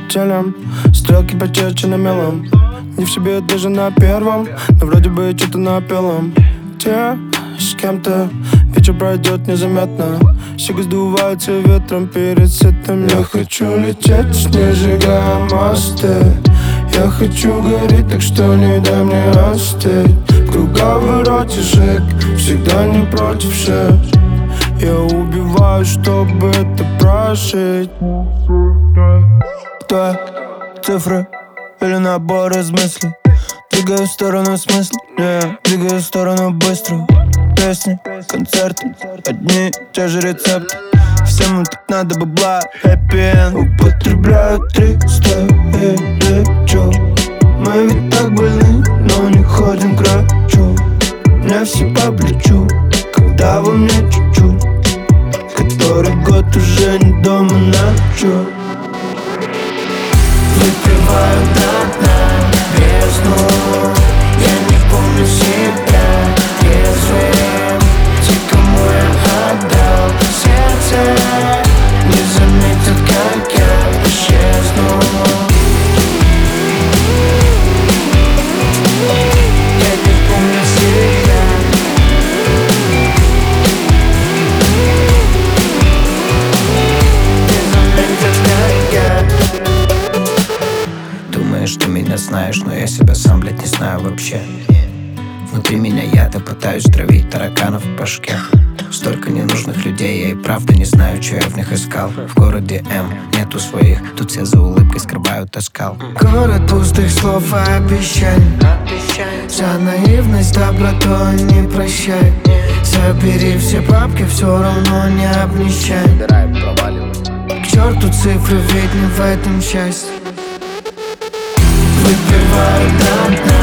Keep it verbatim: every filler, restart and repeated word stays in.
телем, стрелки почерчены мелом. Не в себе даже на первом, но вроде бы что-то напелом. Те с кем-то вечер пройдет незаметно. Щеки сдуваются ветром перед сетом. Я хочу лететь, не сжигая мосты. Я хочу гореть, так что не дай мне остыть. В круговороте шаг, всегда не против шаг. Я убиваю, чтобы это прожить. Твои цифры или набор из мыслей. Двигаю в сторону смысла, yeah. Двигаю в сторону быстро. Песни, концерты, одни и те же рецепты. Всем тут надо бабла, happy end. Употребляю триста и лечу. Мы ведь так больны, но не ходим к врачу. Мне все по плечу, когда во мне чуть-чуть. Который год уже не дома ночью. Выпиваю до дна бездну. Я не помню себя трезвым. Те, кому я отдал сердце, не заметят, как я исчезну. Я не помню себя. Не заметят, как я. Думаешь, ты меня знаешь, но я себя сам, блядь, не знаю вообще. Внутри меня я, то пытаюсь травить тараканов в башке. Столько ненужных людей, я и правда не знаю, что я в них искал. В городе М нету своих, тут все за улыбкой скрывают оскал. Город пустых слов и обещаний. За наивность добротой не прощай. Забери все бабки, все равно не обнищай. К черту цифры, ведь не в этом счастье. Выпиваю до дна